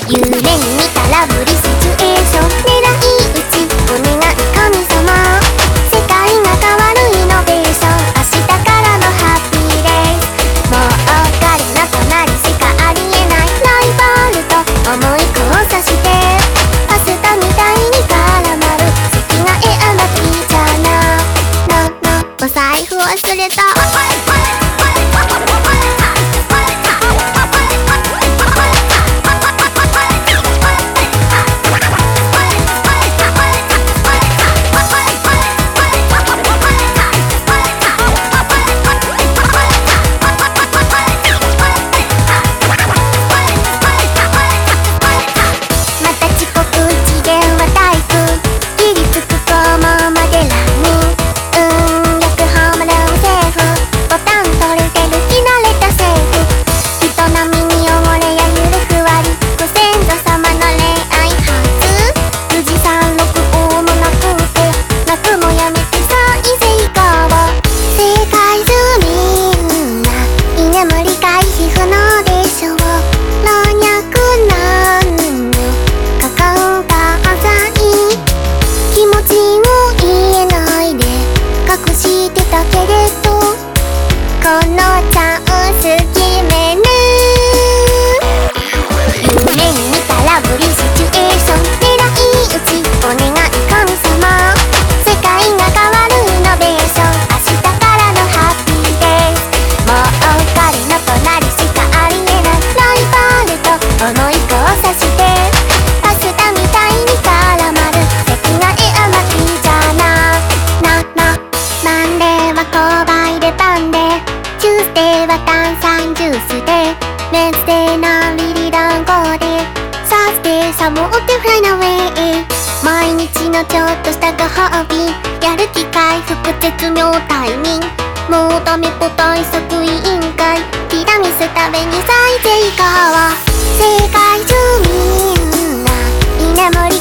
夢に見たラブリーシチュエーション、狙い撃ちお願い神様、世界が変わるイノベーション、明日からのハッピーデイ、もう彼の隣しかありえないライバルと思い交差して、パスタみたいに絡まる席が絵甘きじゃなお財布忘れた。このチャンス決める、夢に見たラブリーシチュエーション、狙い撃ちお願い神様、世界が変わるイノベーション、明日からのハッピーデイ、もう彼の隣しかありえないライバルと思い交差して、パスタみたいに絡まる席が絵甘きじゃなマンデーは購買でパンで、チュースデーは炭酸ジュースで、ウェンズデーなリリ団子で、サースデーサボってフライナウェイ、毎日のちょっとしたご褒美、やる気回復絶妙タイミング、もうダメポ対策委員会、ティラミス食べにサイゼイカは世界中みんな居眠り